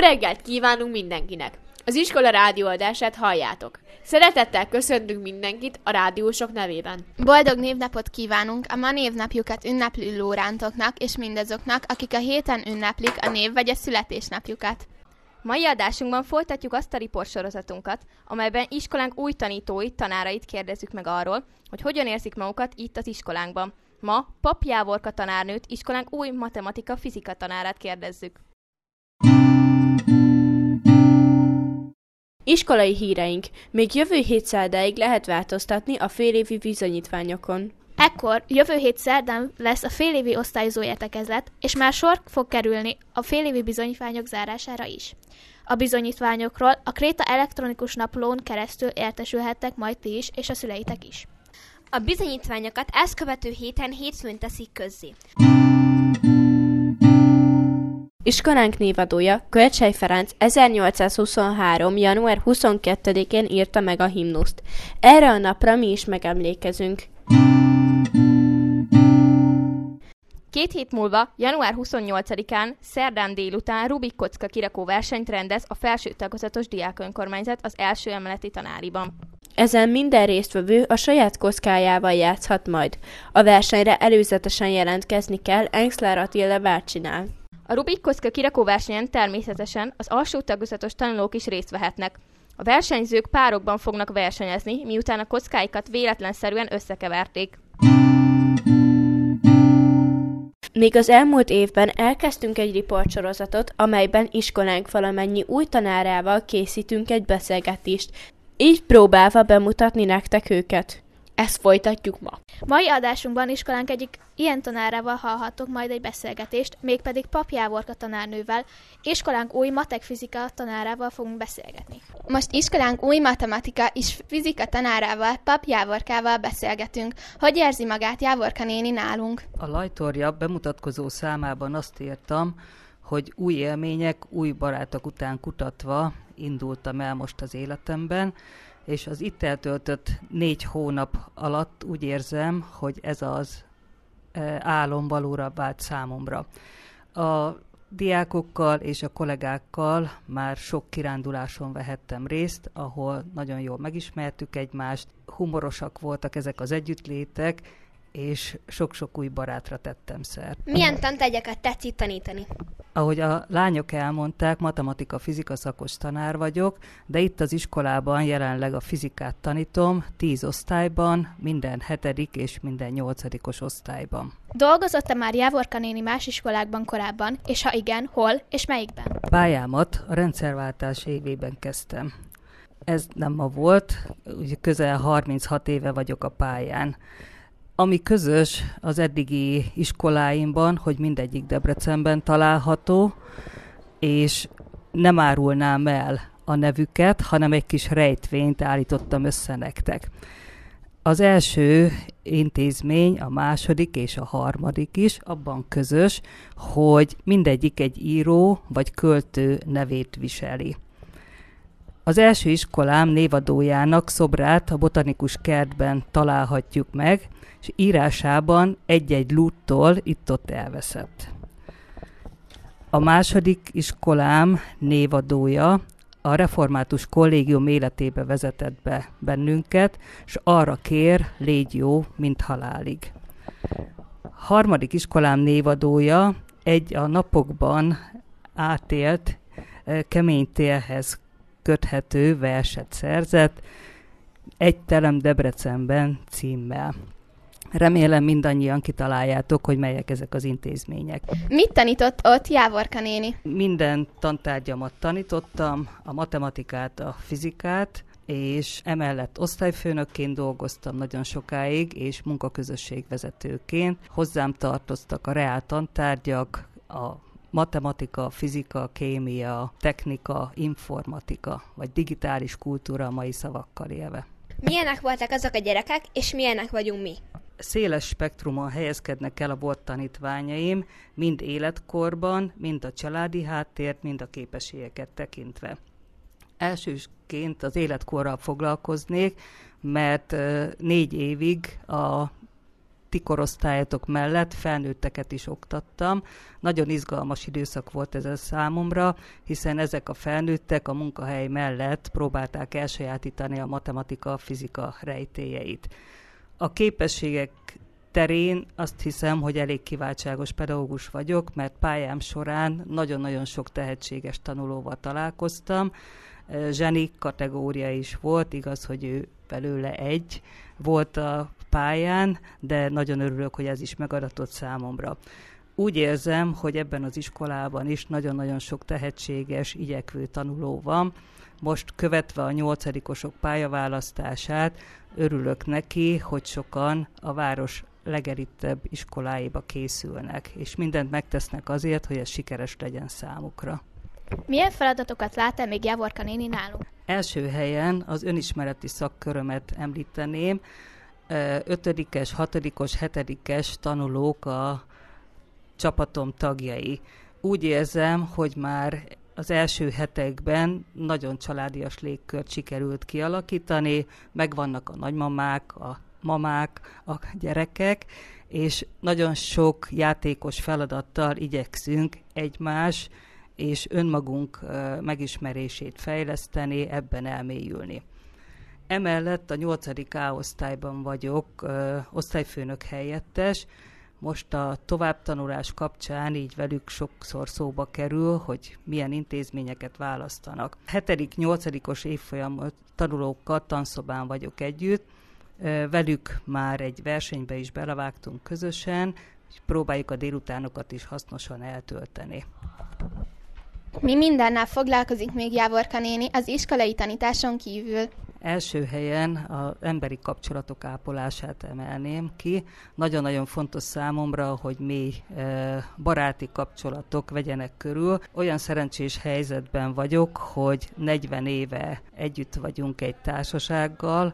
reggelt kívánunk mindenkinek! Az iskola rádióadását halljátok. Szeretettel köszöntünk mindenkit a rádiósok nevében. Boldog névnapot kívánunk a ma névnapjukat ünneplő lórántoknak és mindazoknak, akik a héten ünneplik a név vagy a születésnapjukat. Mai adásunkban folytatjuk azt a riportsorozatunkat, amelyben iskolánk új tanítóit, tanárait kérdezzük meg arról, hogy hogyan érzik magukat itt az iskolánkban. Ma Papp Jávorka tanárnőt, iskolánk új matematika-fizika tanárát kérdezzük. Iskolai híreink. Még jövő hét szerdáig lehet változtatni a félévi bizonyítványokon. Ekkor jövő hét szerdán lesz a félévi osztályozó értekezlet, és már sor fog kerülni a félévi bizonyítványok zárására is. A bizonyítványokról a Kréta elektronikus naplón keresztül értesülhettek majd ti is, és a szüleitek is. A bizonyítványokat ezt követő héten hétfőn teszik közzé. Iskolánk névadója, Kölcsey Ferenc 1823. január 22-én írta meg a himnuszt. Erre a napra mi is megemlékezünk. 2 hét múlva, január 28-án, szerdán délután Rubik kocka kirakó versenyt rendez a felső tagozatos diákönkormányzat az első emeleti tanáriban. Ezen minden résztvevő a saját kockájával játszhat majd. A versenyre előzetesen jelentkezni kell Engszler Attila bácsinál. A Rubik kocka kirakó versenyen természetesen az alsó tagozatos tanulók is részt vehetnek. A versenyzők párokban fognak versenyezni, miután a kockáikat véletlenszerűen összekeverték. Még az elmúlt évben elkezdtünk egy riportsorozatot, amelyben iskolánk valamennyi új tanárával készítünk egy beszélgetést, így próbálva bemutatni nektek őket. Ezt folytatjuk ma. Mai adásunkban iskolánk egyik ilyen tanárával hallhattok majd egy beszélgetést, mégpedig Papp Jávorka tanárnővel, iskolánk új matek-fizika tanárával fogunk beszélgetni. Most iskolánk új matematika és fizika tanárával, Papp Jávorkával beszélgetünk. Hogy érzi magát Jávorka néni nálunk? A Lajtorja bemutatkozó számában azt írtam, hogy új élmények, új barátok után kutatva indultam el most az életemben, és az itt eltöltött 4 hónap alatt úgy érzem, hogy ez az álom valóra vált számomra. A diákokkal és a kollégákkal már sok kiránduláson vehettem részt, ahol nagyon jól megismertük egymást, humorosak voltak ezek az együttlétek, és sok-sok új barátra tettem szert. Milyen tantárgyakat tetszik tanítani? Ahogy a lányok elmondták, matematika-fizika szakos tanár vagyok, de itt az iskolában jelenleg a fizikát tanítom 10 osztályban, minden 7. és minden 8. osztályban. Dolgozott-e már Jávorka néni más iskolákban korábban, és ha igen, hol és melyikben? Pályámat a rendszerváltás évében kezdtem. Ez nem ma volt, ugye közel 36 éve vagyok a pályán. Ami közös az eddigi iskoláimban, hogy mindegyik Debrecenben található, és nem árulnám el a nevüket, hanem egy kis rejtvényt állítottam össze nektek. Az első intézmény, a második és a harmadik is abban közös, hogy mindegyik egy író vagy költő nevét viseli. Az első iskolám névadójának szobrát a Botanikus Kertben találhatjuk meg, és írásában egy-egy lúttól itt-ott elveszett. A második iskolám névadója a Református Kollégium életébe vezetett be bennünket, és arra kér, légy jó, mint halálig. Harmadik iskolám névadója egy a napokban átélt kemény télhez köthető verset szerzett, Egy terem Debrecenben címmel. Remélem mindannyian kitaláljátok, hogy melyek ezek az intézmények. Mit tanított ott Jávorka néni? Minden tantárgyamat tanítottam, a matematikát, a fizikát, és emellett osztályfőnökként dolgoztam nagyon sokáig, és munkaközösségvezetőként. Hozzám tartoztak a reál tantárgyak, a matematika, fizika, kémia, technika, informatika, vagy digitális kultúra a mai szavakkal élve. Milyenek voltak azok a gyerekek, és milyenek vagyunk mi? Széles spektrumon helyezkednek el a volt tanítványaim, mind életkorban, mind a családi háttért, mind a képességeket tekintve. Elsőként az életkorral foglalkoznék, mert 4 évig a ti korosztályatok mellett felnőtteket is oktattam. Nagyon izgalmas időszak volt ez a számomra, hiszen ezek a felnőttek a munkahely mellett próbálták elsajátítani a matematika-fizika rejtélyeit. A képességek terén azt hiszem, hogy elég kiváltságos pedagógus vagyok, mert pályám során nagyon-nagyon sok tehetséges tanulóval találkoztam. Zseni kategória is volt, igaz, hogy ő belőle egy volt a pályán, de nagyon örülök, hogy ez is megadatott számomra. Úgy érzem, hogy ebben az iskolában is nagyon-nagyon sok tehetséges, igyekvő tanuló van. Most követve a 8-osok pályaválasztását, örülök neki, hogy sokan a város legelittebb iskoláiba készülnek, és mindent megtesznek azért, hogy ez sikeres legyen számukra. Milyen feladatokat lát el még Jávorka néni nálunk? Első helyen az önismereti szakkörömet említeném. 5-es, 6-os, 7-es tanulók a csapatom tagjai. Úgy érzem, hogy már az első hetekben nagyon családias légkört sikerült kialakítani, megvannak a nagymamák, a mamák, a gyerekek, és nagyon sok játékos feladattal igyekszünk egymás és önmagunk megismerését fejleszteni, ebben elmélyülni. Emellett a 8. A osztályban vagyok osztályfőnök helyettes. Most a továbbtanulás kapcsán így velük sokszor szóba kerül, hogy milyen intézményeket választanak. 7.-8. évfolyam tanulókkal tanszobán vagyok együtt, velük már egy versenybe is belevágtunk közösen, és próbáljuk a délutánokat is hasznosan eltölteni. Mi mindennel foglalkozik még Jávorka néni az iskolai tanításon kívül? Első helyen az emberi kapcsolatok ápolását emelném ki. Nagyon-nagyon fontos számomra, hogy mély baráti kapcsolatok vegyenek körül. Olyan szerencsés helyzetben vagyok, hogy 40 éve együtt vagyunk egy társasággal,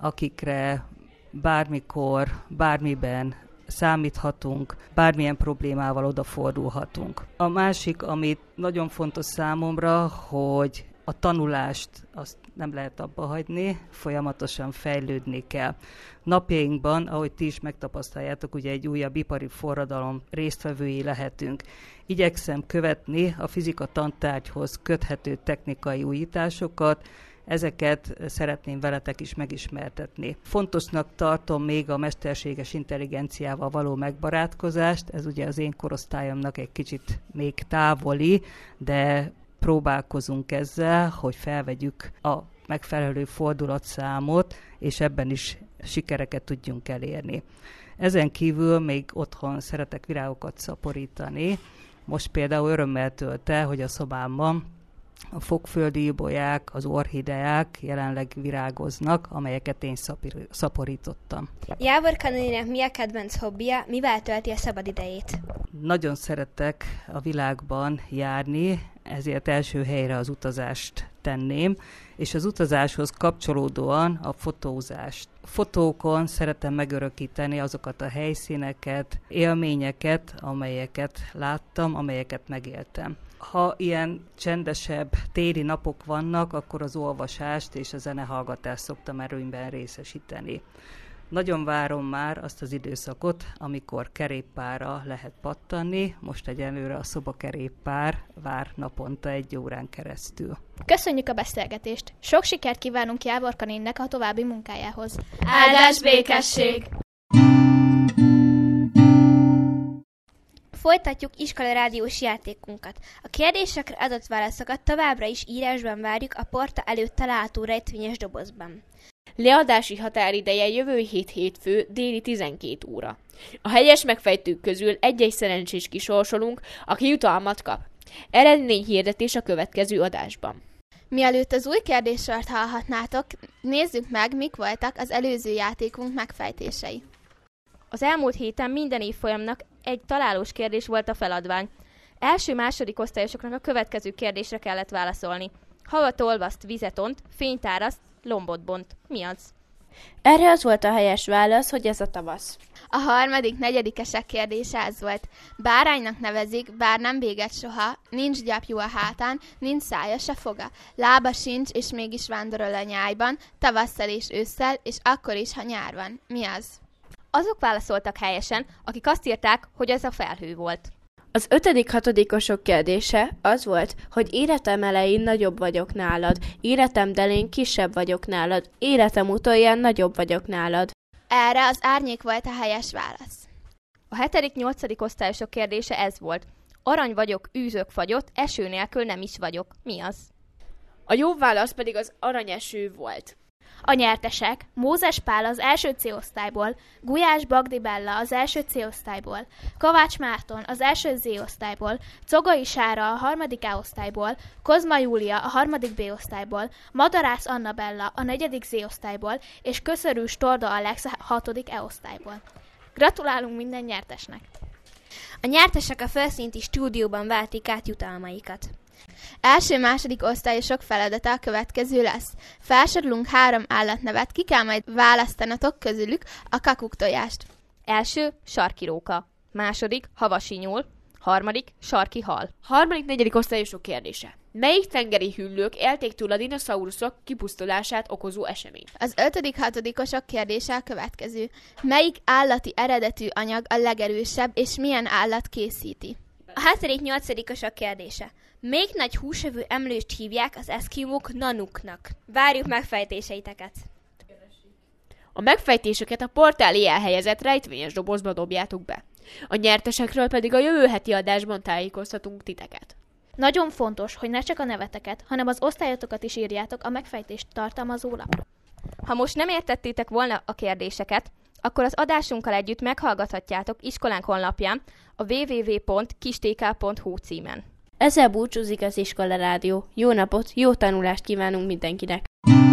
akikre bármikor, bármiben számíthatunk, bármilyen problémával odafordulhatunk. A másik, amit nagyon fontos számomra, hogy a tanulást azt nem lehet abba hagyni, folyamatosan fejlődni kell. Napjainkban, ahogy ti is megtapasztaljátok, ugye egy újabb ipari forradalom résztvevői lehetünk. Igyekszem követni a fizika tantárgyhoz köthető technikai újításokat, ezeket szeretném veletek is megismertetni. Fontosnak tartom még a mesterséges intelligenciával való megbarátkozást, ez ugye az én korosztályomnak egy kicsit még távoli, de próbálkozunk ezzel, hogy felvegyük a megfelelő fordulatszámot, és ebben is sikereket tudjunk elérni. Ezen kívül még otthon szeretek virágokat szaporítani. Most például örömmel tölt el, hogy a szobámban a fogföldi ibolyák, az orchideák jelenleg virágoznak, amelyeket én szaporítottam. Jávorka néninek mi a kedvenc hobbija, mivel tölti a szabadidejét? Nagyon szeretek a világban járni, ezért első helyre az utazást tenném, és az utazáshoz kapcsolódóan a fotózást. Fotókon szeretem megörökíteni azokat a helyszíneket, élményeket, amelyeket láttam, amelyeket megéltem. Ha ilyen csendesebb téli napok vannak, akkor az olvasást és a zenehallgatást szoktam erőmben részesíteni. Nagyon várom már azt az időszakot, amikor kerékpárra lehet pattanni. Most egyelőre a szobakerékpár vár naponta 1 órán keresztül. Köszönjük a beszélgetést! Sok sikert kívánunk Jávorka néninek a további munkájához! Áldás békesség! Folytatjuk iskolarádiós játékunkat. A kérdésekre adott válaszokat továbbra is írásban várjuk a porta előtt található rejtvényes dobozban. Leadási határideje jövő hét hétfő déli 12 óra. A helyes megfejtők közül egy-egy szerencsés kisorsolunk, aki jutalmat kap. Eredményhirdetés a következő adásban. Mielőtt az új kérdéssort hallhatnátok, nézzük meg, mik voltak az előző játékunk megfejtései. Az elmúlt héten minden évfolyamnak egy találós kérdés volt a feladvány. Első-második osztályosoknak a következő kérdésre kellett válaszolni. Havat olvaszt, vizet ont, fényt áraszt, lombot bont. Mi az? Erre az volt a helyes válasz, hogy ez a tavasz. A harmadik, negyedikesek kérdése ez volt. Báránynak nevezik, bár nem béget soha, nincs gyapjú a hátán, nincs szája se foga. Lába sincs, és mégis vándorol a nyájban, tavasszal és ősszel, és akkor is, ha nyár van. Mi az? Azok válaszoltak helyesen, akik azt írták, hogy ez a felhő volt. Az 5.-6. kérdése az volt, hogy életem elején nagyobb vagyok nálad, életem delén kisebb vagyok nálad, életem utolján nagyobb vagyok nálad. Erre az árnyék volt a helyes válasz. A 7.-8. osztályosok kérdése ez volt. Arany vagyok, űzök fagyott, eső nélkül nem is vagyok. Mi az? A jó válasz pedig az aranyeső volt. A nyertesek Mózes Pál az első C-osztályból, Gulyás Bagdi Bella az első C-osztályból, Kovács Márton az első Z-osztályból, Cogai Sára a 3. A-osztályból, Kozma Júlia a 3. B-osztályból, Madarász Anna Bella a 4. Z-osztályból, és Köszörűs Torda Alex a 6. E-osztályból. Gratulálunk minden nyertesnek! A nyertesek a felszinti stúdióban váltik át jutalmaikat. Első-második osztályosok feladata a következő lesz. Felsorolunk 3 állatnevet, ki kell majd választanatok közülük a kakuktojást. Első, sarki róka. Második, havasi nyúl. Harmadik, sarki hal. 3.-4. osztályosok kérdése. Melyik tengeri hüllők élték túl a dinoszauruszok kipusztulását okozó eseményt? Az 5.-6. kérdése a következő. Melyik állati eredetű anyag a legerősebb, és milyen állat készíti? A 7.-8. kérdése. Melyik nagy húsevő emlőst hívják az eszkimók nanuknak? Várjuk megfejtéseiteket. A megfejtéseket a portálé elhelyezett rejtvényes dobozba dobjátok be. A nyertesekről pedig a jövő heti adásban tájékoztatunk titeket. Nagyon fontos, hogy ne csak a neveteket, hanem az osztályotokat is írjátok a megfejtést tartalmazó lapra. Ha most nem értettétek volna a kérdéseket, akkor az adásunkkal együtt meghallgathatjátok iskolánk honlapján a www.kistk.hu címen. Ezzel búcsúzik az Iskola Rádió. Jó napot, jó tanulást kívánunk mindenkinek!